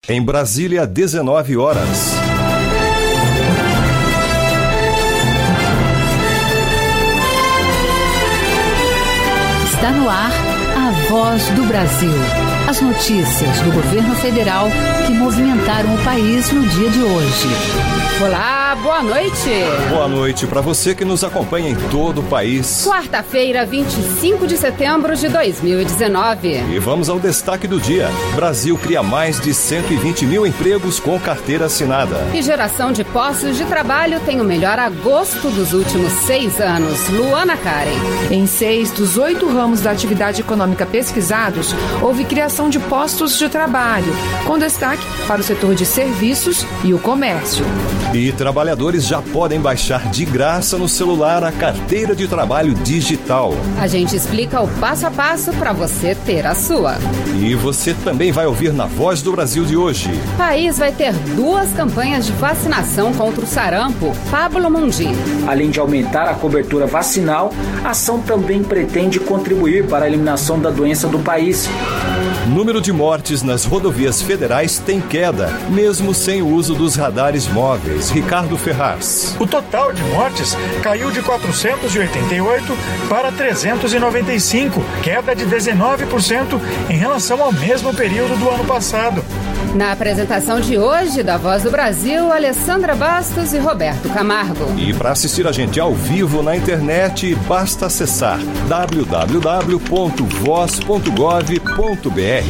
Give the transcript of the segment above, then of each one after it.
Em Brasília, 19 horas. Está no ar a Voz do Brasil. As notícias do governo federal que movimentaram o país no dia de hoje. Olá, boa noite. Boa noite para você que nos acompanha em todo o país. Quarta-feira, 25 de setembro de 2019. E vamos ao destaque do dia. Brasil cria mais de 120 mil empregos com carteira assinada. E geração de postos de trabalho tem o melhor agosto dos últimos 6 anos. Luana Karen. Em 6 dos 8 ramos da atividade econômica pesquisados, houve criação de postos de trabalho, com destaque para o setor de serviços e o comércio. E trabalhadores já podem baixar de graça no celular a carteira de trabalho digital. A gente explica o passo a passo para você ter a sua. E você também vai ouvir na Voz do Brasil de hoje. O país vai ter 2 campanhas de vacinação contra o sarampo. Pablo Mundim. Além de aumentar a cobertura vacinal, a ação também pretende contribuir para a eliminação da doença do país. Número de mortes nas rodovias federais tem queda, mesmo sem o uso dos radares móveis. Ricardo Ferraz. O total de mortes caiu de 488 para 395, queda de 19% em relação ao mesmo período do ano passado. Na apresentação de hoje da Voz do Brasil, Alessandra Bastos e Roberto Camargo. E para assistir a gente ao vivo na internet, basta acessar www.voz.gov.br.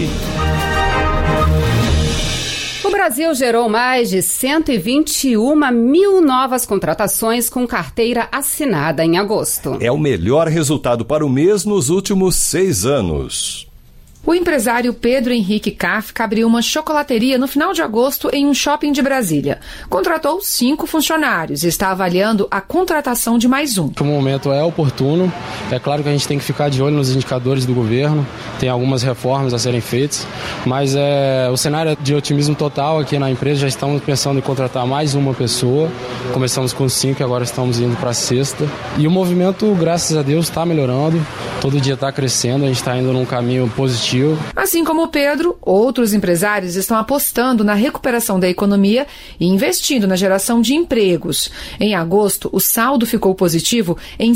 O Brasil gerou mais de 121 mil novas contratações com carteira assinada em agosto. É o melhor resultado para o mês nos últimos 6 anos. O empresário Pedro Henrique Kafka abriu uma chocolateria no final de agosto em um shopping de Brasília. Contratou 5 funcionários e está avaliando a contratação de mais um. O momento é oportuno. É claro que a gente tem que ficar de olho nos indicadores do governo. Tem algumas reformas a serem feitas, mas o cenário é de otimismo total aqui na empresa. Já estamos pensando em contratar mais uma pessoa. Começamos com 5 e agora estamos indo para a 6ª. E o movimento, graças a Deus, está melhorando. Todo dia está crescendo, a gente está indo num caminho positivo. Assim como o Pedro, outros empresários estão apostando na recuperação da economia e investindo na geração de empregos. Em agosto, o saldo ficou positivo em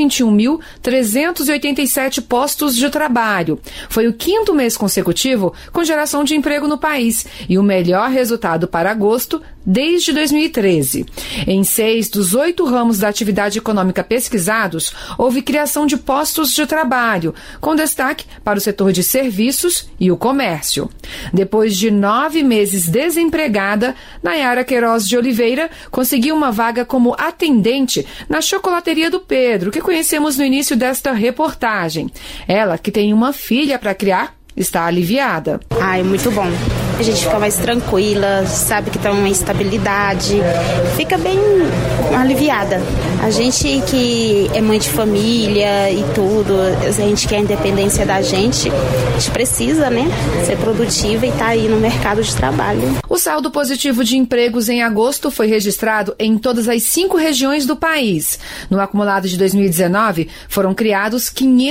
121.387 postos de trabalho. Foi o 5º mês consecutivo com geração de emprego no país e o melhor resultado para agosto desde 2013. Em 6 dos 8 ramos da atividade econômica pesquisados, houve criação de postos de trabalho, com destaque para o setor de serviços e o comércio. Depois de 9 meses desempregada, Nayara Queiroz de Oliveira conseguiu uma vaga como atendente na chocolateria do Pedro, que conhecemos no início desta reportagem. Ela, que tem uma filha para criar, está aliviada. É muito bom. A gente fica mais tranquila, sabe que tá uma estabilidade, fica bem aliviada. A gente que é mãe de família e tudo, a gente quer a independência da gente, a gente precisa, né, ser produtiva e tá aí no mercado de trabalho. O saldo positivo de empregos em agosto foi registrado em todas as 5 regiões do país. No acumulado de 2019, foram criados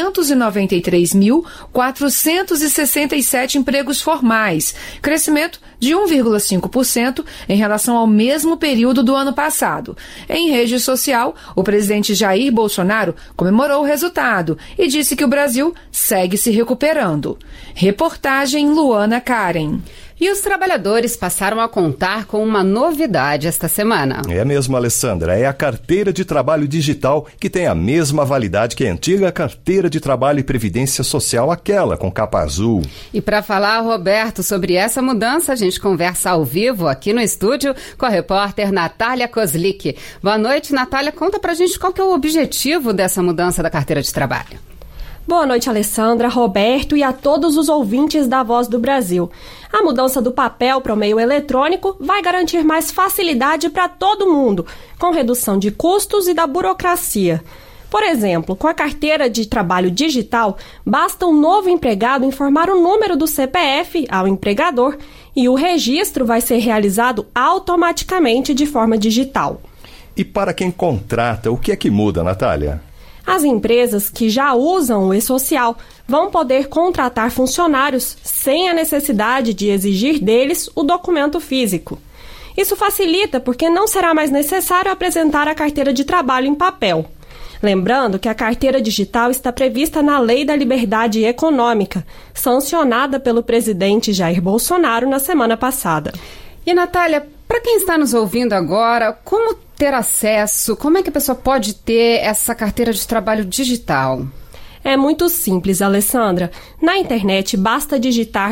593.467 empregos formais, crescimento de 1,5% em relação ao mesmo período do ano passado. Em rede social, o presidente Jair Bolsonaro comemorou o resultado e disse que o Brasil segue se recuperando. Reportagem Luana Karen. E os trabalhadores passaram a contar com uma novidade esta semana. É mesmo, Alessandra. É a carteira de trabalho digital que tem a mesma validade que a antiga carteira de trabalho e previdência social, aquela com capa azul. E para falar, Roberto, sobre essa mudança, a gente conversa ao vivo aqui no estúdio com a repórter Natália Kozlik. Boa noite, Natália. Conta pra gente qual que é o objetivo dessa mudança da carteira de trabalho. Boa noite, Alessandra, Roberto e a todos os ouvintes da Voz do Brasil. A mudança do papel para o meio eletrônico vai garantir mais facilidade para todo mundo, com redução de custos e da burocracia. Por exemplo, com a carteira de trabalho digital, basta um novo empregado informar o número do CPF ao empregador e o registro vai ser realizado automaticamente de forma digital. E para quem contrata, o que é que muda, Natália? As empresas que já usam o e-social vão poder contratar funcionários sem a necessidade de exigir deles o documento físico. Isso facilita porque não será mais necessário apresentar a carteira de trabalho em papel. Lembrando que a carteira digital está prevista na Lei da Liberdade Econômica, sancionada pelo presidente Jair Bolsonaro na semana passada. E, Natália, para quem está nos ouvindo agora, como ter acesso? Como é que a pessoa pode ter essa carteira de trabalho digital? É muito simples, Alessandra. Na internet, basta digitar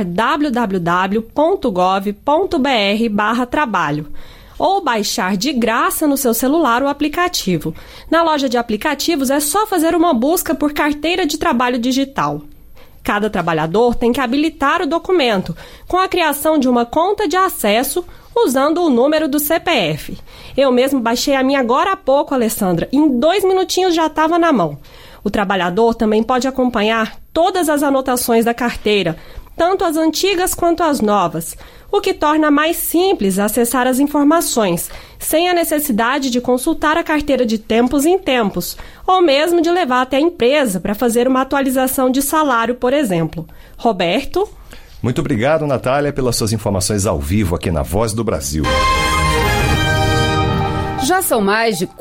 www.gov.br/trabalho ou baixar de graça no seu celular o aplicativo. Na loja de aplicativos, é só fazer uma busca por carteira de trabalho digital. Cada trabalhador tem que habilitar o documento com a criação de uma conta de acesso usando o número do CPF. Eu mesmo baixei a minha agora há pouco, Alessandra. Em 2 minutinhos já estava na mão. O trabalhador também pode acompanhar todas as anotações da carteira, tanto as antigas quanto as novas, o que torna mais simples acessar as informações, sem a necessidade de consultar a carteira de tempos em tempos, ou mesmo de levar até a empresa para fazer uma atualização de salário, por exemplo. Roberto? Muito obrigado, Natália, pelas suas informações ao vivo aqui na Voz do Brasil. Já são mais de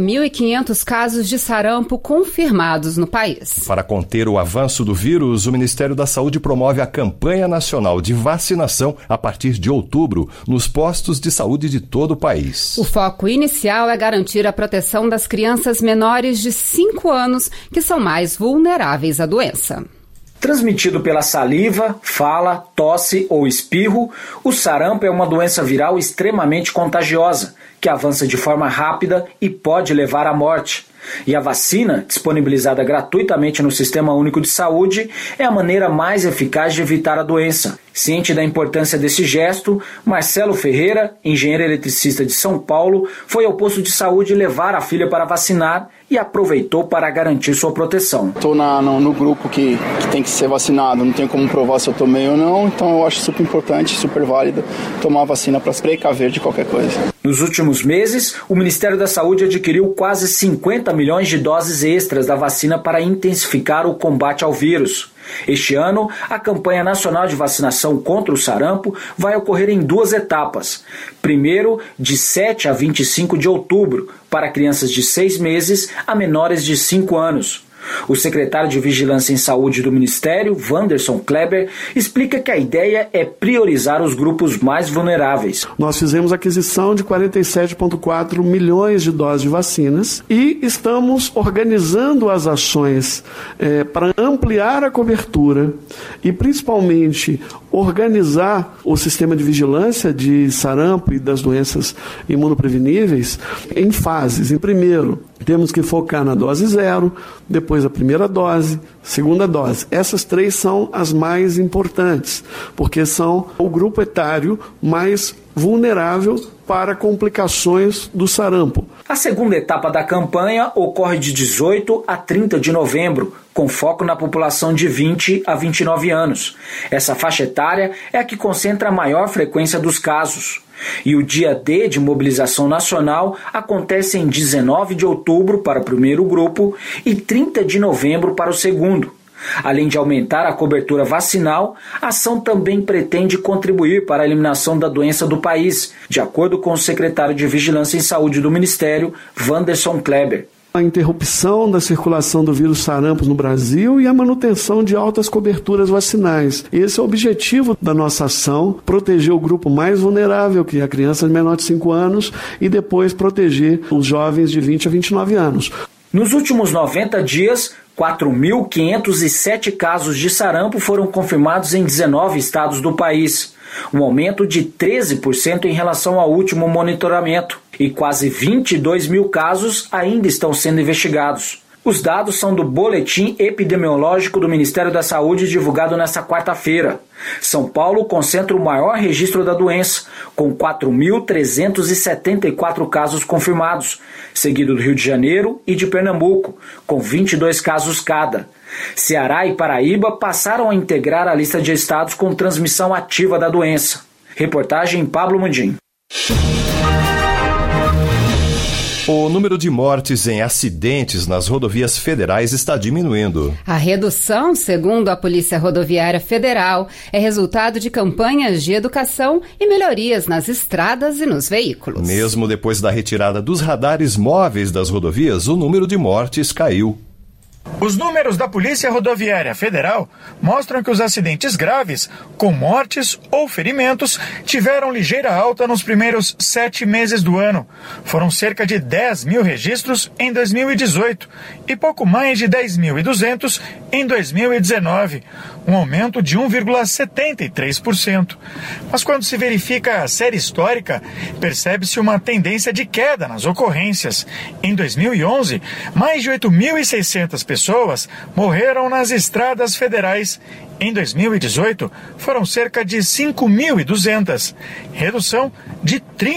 4.500 casos de sarampo confirmados no país. Para conter o avanço do vírus, o Ministério da Saúde promove a campanha nacional de vacinação a partir de outubro nos postos de saúde de todo o país. O foco inicial é garantir a proteção das crianças menores de 5 anos, que são mais vulneráveis à doença. Transmitido pela saliva, fala, tosse ou espirro, o sarampo é uma doença viral extremamente contagiosa, que avança de forma rápida e pode levar à morte. E a vacina, disponibilizada gratuitamente no Sistema Único de Saúde, é a maneira mais eficaz de evitar a doença. Ciente da importância desse gesto, Marcelo Ferreira, engenheiro eletricista de São Paulo, foi ao posto de saúde levar a filha para vacinar e aproveitou para garantir sua proteção. Estou no grupo que tem que ser vacinado, não tenho como provar se eu tomei ou não, então eu acho super importante, super válido tomar a vacina para se precaver de qualquer coisa. Nos últimos meses, o Ministério da Saúde adquiriu quase 50 milhões de doses extras da vacina para intensificar o combate ao vírus. Este ano, a campanha nacional de vacinação contra o sarampo vai ocorrer em 2 etapas. Primeiro, de 7 a 25 de outubro, para crianças de 6 meses a menores de 5 anos. O secretário de Vigilância em Saúde do Ministério, Wanderson Kleber, explica que a ideia é priorizar os grupos mais vulneráveis. Nós fizemos aquisição de 47,4 milhões de doses de vacinas e estamos organizando as ações para ampliar a cobertura e principalmente organizar o sistema de vigilância de sarampo e das doenças imunopreveníveis em fases. Em primeiro, temos que focar na dose 0, depois a primeira dose, segunda dose. Essas 3 são as mais importantes, porque são o grupo etário mais vulnerável para complicações do sarampo. A segunda etapa da campanha ocorre de 18 a 30 de novembro, com foco na população de 20 a 29 anos. Essa faixa etária é a que concentra a maior frequência dos casos. E o dia D de mobilização nacional acontece em 19 de outubro para o primeiro grupo e 30 de novembro para o segundo. Além de aumentar a cobertura vacinal, a ação também pretende contribuir para a eliminação da doença do país, de acordo com o secretário de Vigilância em Saúde do Ministério, Wanderson Kleber. A interrupção da circulação do vírus sarampo no Brasil e a manutenção de altas coberturas vacinais. Esse é o objetivo da nossa ação, proteger o grupo mais vulnerável, que é a criança menor de 5 anos, e depois proteger os jovens de 20 a 29 anos. Nos últimos 90 dias, 4.507 casos de sarampo foram confirmados em 19 estados do país, um aumento de 13% em relação ao último monitoramento, e quase 22 mil casos ainda estão sendo investigados. Os dados são do Boletim Epidemiológico do Ministério da Saúde divulgado nesta quarta-feira. São Paulo concentra o maior registro da doença, com 4.374 casos confirmados, seguido do Rio de Janeiro e de Pernambuco, com 22 casos cada. Ceará e Paraíba passaram a integrar a lista de estados com transmissão ativa da doença. Reportagem Pablo Mundim. O número de mortes em acidentes nas rodovias federais está diminuindo. A redução, segundo a Polícia Rodoviária Federal, é resultado de campanhas de educação e melhorias nas estradas e nos veículos. Mesmo depois da retirada dos radares móveis das rodovias, o número de mortes caiu. Os números da Polícia Rodoviária Federal mostram que os acidentes graves, com mortes ou ferimentos, tiveram ligeira alta nos primeiros 7 meses do ano. Foram cerca de 10 mil registros em 2018 e pouco mais de 10.200 em 2019, um aumento de 1,73%. Mas quando se verifica a série histórica, percebe-se uma tendência de queda nas ocorrências. Em 2011, mais de 8.600 pessoas morreram nas estradas federais. Em 2018, foram cerca de 5.200, redução de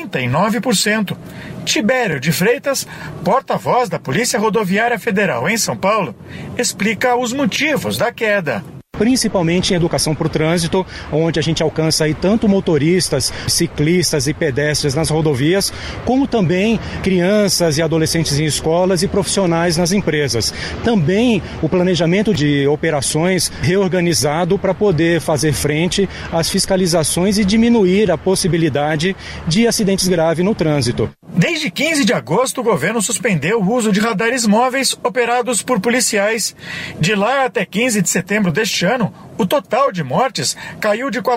39%. Tibério de Freitas, porta-voz da Polícia Rodoviária Federal em São Paulo, explica os motivos da queda. Principalmente em educação para o trânsito, onde a gente alcança aí tanto motoristas, ciclistas e pedestres nas rodovias, como também crianças e adolescentes em escolas e profissionais nas empresas. Também o planejamento de operações reorganizado para poder fazer frente às fiscalizações e diminuir a possibilidade de acidentes graves no trânsito. Desde 15 de agosto, o governo suspendeu o uso de radares móveis operados por policiais. De lá até 15 de setembro deste ano, o total de mortes caiu de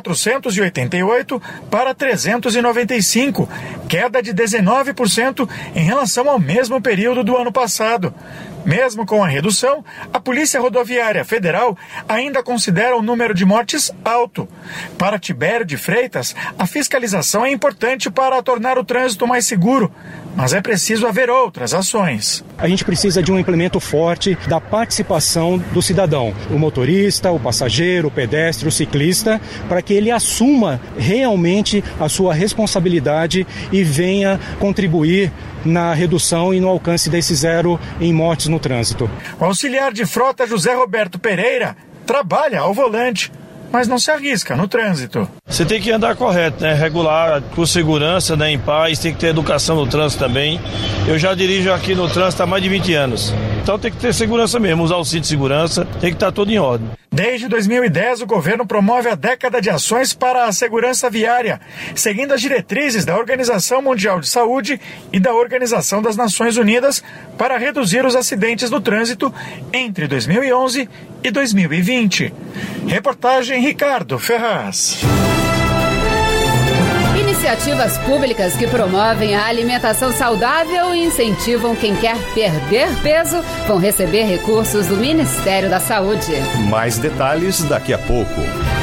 488 para 395, queda de 19% em relação ao mesmo período do ano passado. Mesmo com a redução, a Polícia Rodoviária Federal ainda considera o número de mortes alto. Para Tibério de Freitas, a fiscalização é importante para tornar o trânsito mais seguro, mas é preciso haver outras ações. A gente precisa de um implemento forte da participação do cidadão, o motorista, o passageiro, o pedestre, o ciclista, para que ele assuma realmente a sua responsabilidade e venha contribuir na redução e no alcance desse zero em mortes no trânsito. O auxiliar de frota José Roberto Pereira trabalha ao volante, mas não se arrisca no trânsito. Você tem que andar correto, né? Regular, com segurança, né? Em paz, tem que ter educação no trânsito também. Eu já dirijo aqui no trânsito há mais de 20 anos. Então tem que ter segurança mesmo, usar o cinto de segurança, tem que estar tudo em ordem. Desde 2010, o governo promove a década de ações para a segurança viária, seguindo as diretrizes da Organização Mundial de Saúde e da Organização das Nações Unidas para reduzir os acidentes no trânsito entre 2011 e 2020. Reportagem Ricardo Ferraz. Iniciativas públicas que promovem a alimentação saudável e incentivam quem quer perder peso vão receber recursos do Ministério da Saúde. Mais detalhes daqui a pouco.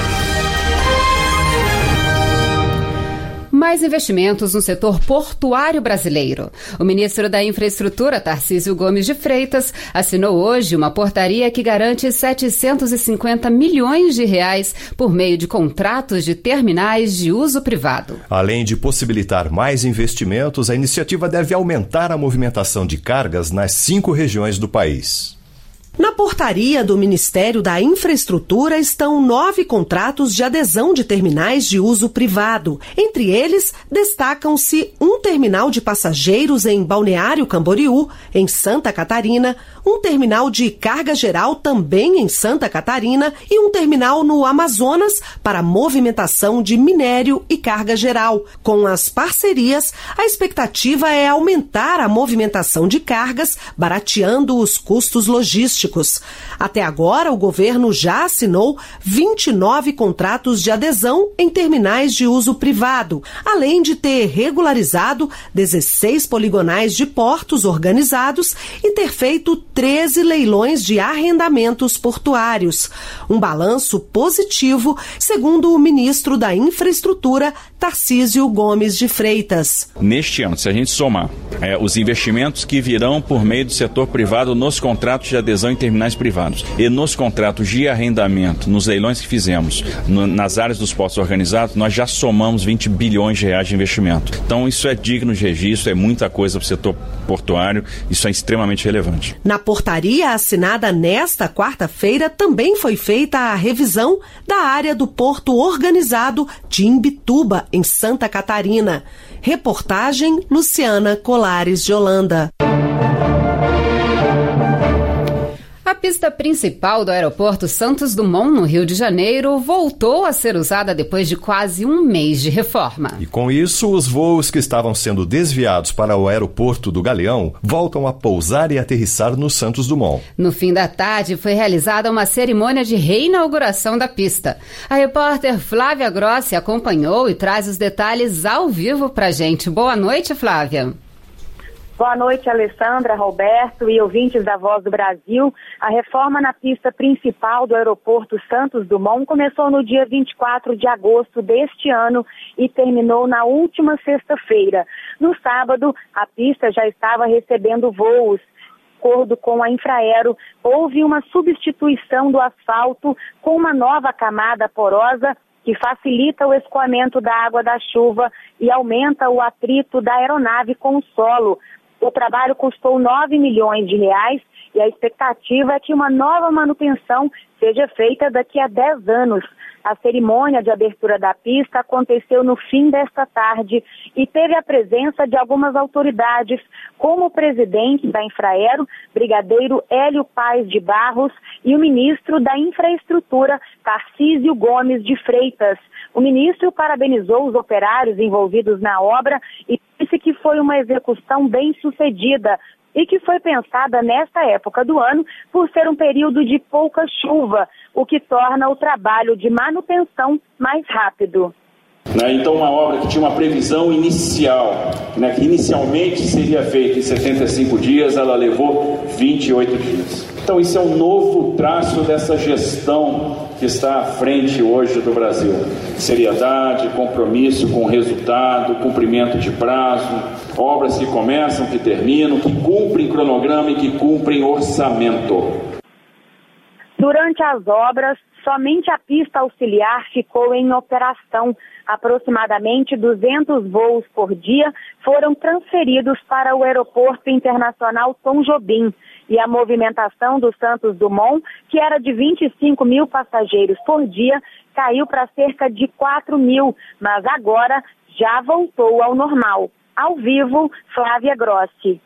Mais investimentos no setor portuário brasileiro. O ministro da Infraestrutura, Tarcísio Gomes de Freitas, assinou hoje uma portaria que garante 750 milhões de reais por meio de contratos de terminais de uso privado. Além de possibilitar mais investimentos, a iniciativa deve aumentar a movimentação de cargas nas 5 regiões do país. Na portaria do Ministério da Infraestrutura estão 9 contratos de adesão de terminais de uso privado. Entre eles, destacam-se um terminal de passageiros em Balneário Camboriú, em Santa Catarina, um terminal de carga geral também em Santa Catarina e um terminal no Amazonas para movimentação de minério e carga geral. Com as parcerias, a expectativa é aumentar a movimentação de cargas, barateando os custos logísticos. Até agora, o governo já assinou 29 contratos de adesão em terminais de uso privado, além de ter regularizado 16 poligonais de portos organizados e ter feito 13 leilões de arrendamentos portuários. Um balanço positivo, segundo o ministro da Infraestrutura, Tarcísio Gomes de Freitas. Neste ano, se a gente somar os investimentos que virão por meio do setor privado nos contratos de adesão em terminais privados. E nos contratos de arrendamento, nos leilões que fizemos, nas áreas dos postos organizados, nós já somamos 20 bilhões de reais de investimento. Então isso é digno de registro, é muita coisa para o setor portuário, isso é extremamente relevante. Na portaria assinada nesta quarta-feira, também foi feita a revisão da área do Porto Organizado de Imbituba, em Santa Catarina. Reportagem Luciana Colares de Holanda. A pista principal do aeroporto Santos Dumont, no Rio de Janeiro, voltou a ser usada depois de quase um mês de reforma. E com isso, os voos que estavam sendo desviados para o aeroporto do Galeão voltam a pousar e aterrissar no Santos Dumont. No fim da tarde, foi realizada uma cerimônia de reinauguração da pista. A repórter Flávia Grossi acompanhou e traz os detalhes ao vivo pra gente. Boa noite, Flávia. Boa noite, Alessandra, Roberto e ouvintes da Voz do Brasil. A reforma na pista principal do aeroporto Santos Dumont começou no dia 24 de agosto deste ano e terminou na última sexta-feira. No sábado, a pista já estava recebendo voos. De acordo com a Infraero, houve uma substituição do asfalto com uma nova camada porosa que facilita o escoamento da água da chuva e aumenta o atrito da aeronave com o solo. O trabalho custou 9 milhões de reais e a expectativa é que uma nova manutenção seja feita daqui a 10 anos. A cerimônia de abertura da pista aconteceu no fim desta tarde e teve a presença de algumas autoridades, como o presidente da Infraero, brigadeiro Hélio Paes de Barros, e o ministro da Infraestrutura, Tarcísio Gomes de Freitas. O ministro parabenizou os operários envolvidos na obra e disse que foi uma execução bem-sucedida e que foi pensada nesta época do ano por ser um período de pouca chuva, o que torna o trabalho de manutenção mais rápido. Então, uma obra que tinha uma previsão inicial, que inicialmente seria feita em 75 dias, ela levou 28 dias. Então, isso é um novo traço dessa gestão que está à frente hoje do Brasil. Seriedade, compromisso com o resultado, cumprimento de prazo, obras que começam, que terminam, que cumprem cronograma e que cumprem orçamento. Durante as obras, somente a pista auxiliar ficou em operação. Aproximadamente 200 voos por dia foram transferidos para o Aeroporto Internacional Tom Jobim. E a movimentação do Santos Dumont, que era de 25 mil passageiros por dia, caiu para cerca de 4 mil, mas agora já voltou ao normal. Ao vivo, Flávia Grossi.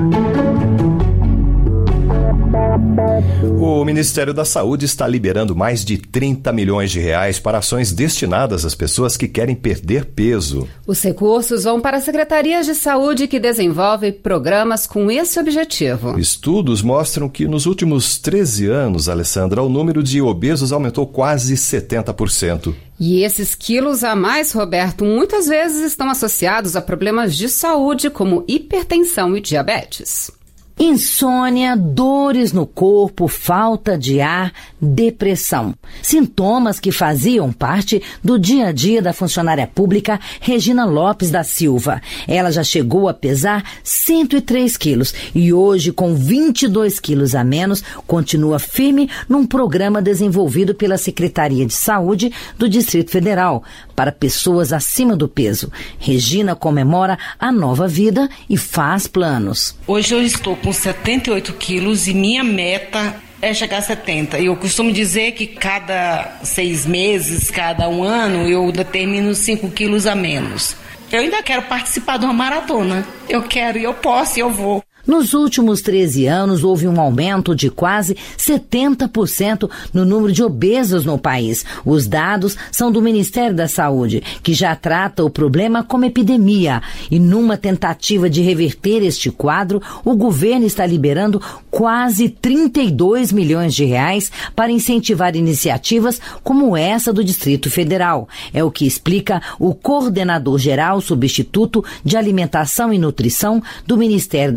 O Ministério da Saúde está liberando mais de 30 milhões de reais para ações destinadas às pessoas que querem perder peso. Os recursos vão para secretarias de saúde que desenvolvem programas com esse objetivo. Estudos mostram que nos últimos 13 anos, Alessandra, o número de obesos aumentou quase 70%. E esses quilos a mais, Roberto, muitas vezes estão associados a problemas de saúde como hipertensão e diabetes. Insônia, dores no corpo, falta de ar, depressão. Sintomas que faziam parte do dia a dia da funcionária pública Regina Lopes da Silva. Ela já chegou a pesar 103 quilos e hoje, com 22 quilos a menos, continua firme num programa desenvolvido pela Secretaria de Saúde do Distrito Federal para pessoas acima do peso. Regina comemora a nova vida e faz planos. Hoje eu estou com 78 quilos e minha meta é chegar a 70. Eu costumo dizer que cada 6 meses, cada um ano, eu determino 5 quilos a menos. Eu ainda quero participar de uma maratona. Eu quero, eu posso e eu vou. Nos últimos 13 anos, houve um aumento de quase 70% no número de obesos no país. Os dados são do Ministério da Saúde, que já trata o problema como epidemia. E numa tentativa de reverter este quadro, o governo está liberando quase 32 milhões de reais para incentivar iniciativas como essa do Distrito Federal. É o que explica o coordenador geral substituto de Alimentação e Nutrição do Ministério da Saúde,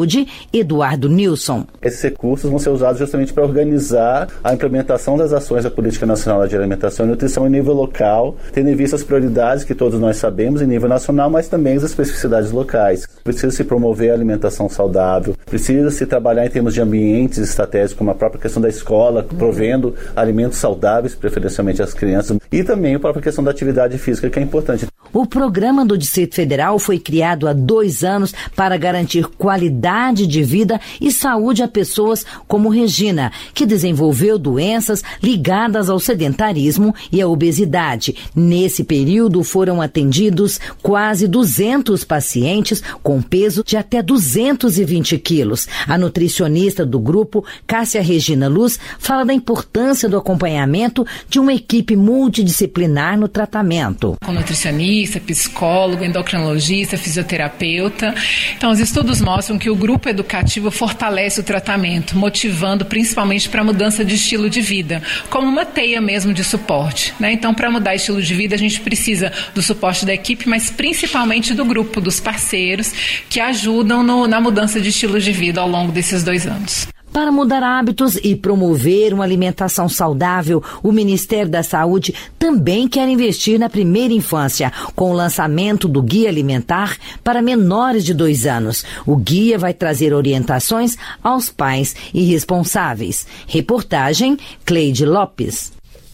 Saúde, Eduardo Nilson. Esses recursos vão ser usados justamente para organizar a implementação das ações da Política Nacional de Alimentação e Nutrição em nível local, tendo em vista as prioridades que todos nós sabemos em nível nacional, mas também as especificidades locais. Precisa se promover a alimentação saudável, precisa se trabalhar em termos de ambientes estratégicos, como a própria questão da escola, provendo alimentos saudáveis, preferencialmente às crianças, e também a própria questão da atividade física, que é importante. O programa do Distrito Federal foi criado há 2 anos para garantir qualidade de vida e saúde a pessoas como Regina, que desenvolveu doenças ligadas ao sedentarismo e à obesidade. Nesse período foram atendidos quase 200 pacientes com peso de até 220 quilos. A nutricionista do grupo, Cássia Regina Luz, fala da importância do acompanhamento de uma equipe multidisciplinar no tratamento. Com nutricionista, psicólogo, endocrinologista, fisioterapeuta. Então, os estudos mostram que o grupo educativo fortalece o tratamento, motivando principalmente para a mudança de estilo de vida, como uma teia mesmo de suporte, né? Então, para mudar estilo de vida, a gente precisa do suporte da equipe, mas principalmente do grupo, dos parceiros, que ajudam na mudança de estilo de vida ao longo desses 2 anos. Para mudar hábitos e promover uma alimentação saudável, o Ministério da Saúde também quer investir na primeira infância, com o lançamento do Guia Alimentar para menores de 2 anos. O guia vai trazer orientações aos pais e responsáveis. Reportagem, Cleide Lopes.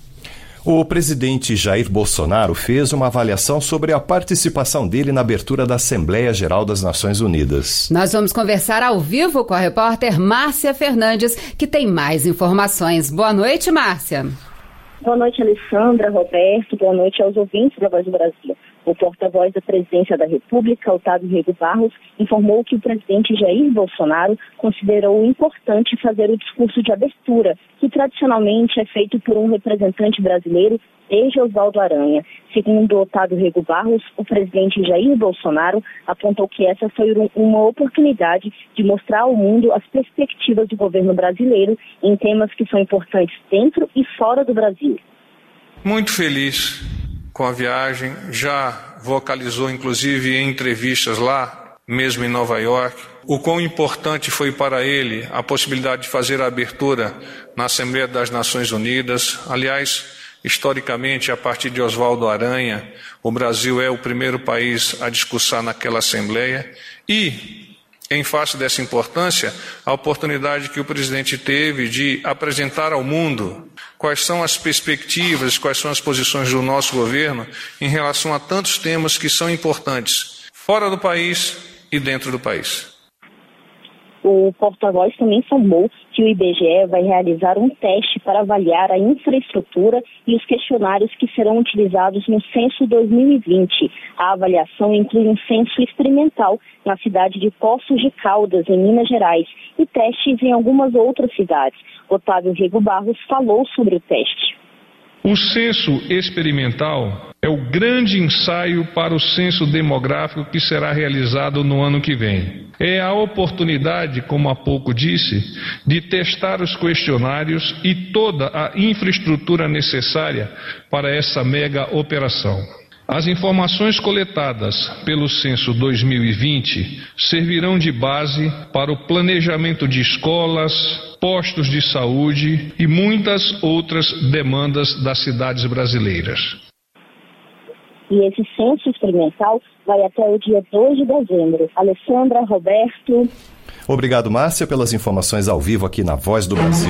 O presidente Jair Bolsonaro fez uma avaliação sobre a participação dele na abertura da Assembleia Geral das Nações Unidas. Nós vamos conversar ao vivo com a repórter Márcia Fernandes, que tem mais informações. Boa noite, Márcia. Boa noite, Alessandra, Roberto. Boa noite aos ouvintes da Voz do Brasil. O porta-voz da Presidência da República, Otávio Rego Barros, informou que o presidente Jair Bolsonaro considerou importante fazer o discurso de abertura, que tradicionalmente é feito por um representante brasileiro desde Oswaldo Aranha. Segundo Otávio Rego Barros, o presidente Jair Bolsonaro apontou que essa foi uma oportunidade de mostrar ao mundo as perspectivas do governo brasileiro em temas que são importantes dentro e fora do Brasil. Muito feliz com a viagem, já vocalizou inclusive em entrevistas lá, mesmo em Nova York, o quão importante foi para ele a possibilidade de fazer a abertura na Assembleia das Nações Unidas. Aliás, historicamente, a partir de Oswaldo Aranha, o Brasil é o primeiro país a discursar naquela Assembleia e, em face dessa importância, a oportunidade que o presidente teve de apresentar ao mundo quais são as perspectivas, quais são as posições do nosso governo em relação a tantos temas que são importantes, fora do país e dentro do país. O porta-voz também informou que o IBGE vai realizar um teste para avaliar a infraestrutura e os questionários que serão utilizados no Censo 2020. A avaliação inclui um censo experimental na cidade de Poços de Caldas, em Minas Gerais, e testes em algumas outras cidades. Otávio Rego Barros falou sobre o teste. O censo experimental é o grande ensaio para o censo demográfico que será realizado no ano que vem. É a oportunidade, como há pouco disse, de testar os questionários e toda a infraestrutura necessária para essa mega operação. As informações coletadas pelo Censo 2020 servirão de base para o planejamento de escolas, postos de saúde e muitas outras demandas das cidades brasileiras. E esse censo experimental vai até o dia 2 de dezembro. Alessandra, Roberto. Obrigado, Márcia, pelas informações ao vivo aqui na Voz do Brasil.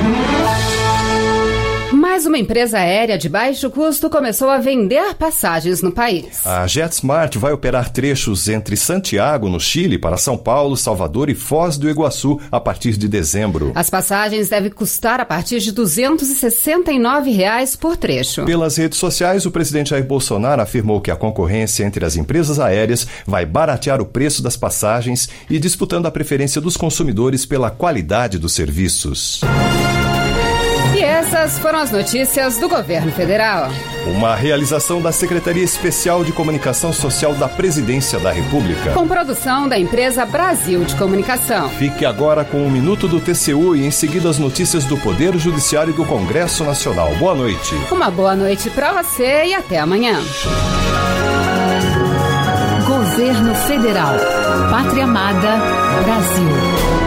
Mais uma empresa aérea de baixo custo começou a vender passagens no país. A JetSmart vai operar trechos entre Santiago, no Chile, para São Paulo, Salvador e Foz do Iguaçu a partir de dezembro. As passagens devem custar a partir de R$ 269 por trecho. Pelas redes sociais, o presidente Jair Bolsonaro afirmou que a concorrência entre as empresas aéreas vai baratear o preço das passagens e disputando a preferência dos consumidores pela qualidade dos serviços. E essas foram as notícias do governo federal. Uma realização da Secretaria Especial de Comunicação Social da Presidência da República. Com produção da empresa Brasil de Comunicação. Fique agora com o Minuto do TCU e em seguida as notícias do Poder Judiciário e do Congresso Nacional. Boa noite. Uma boa noite para você e até amanhã. Governo Federal. Pátria Amada, Brasil.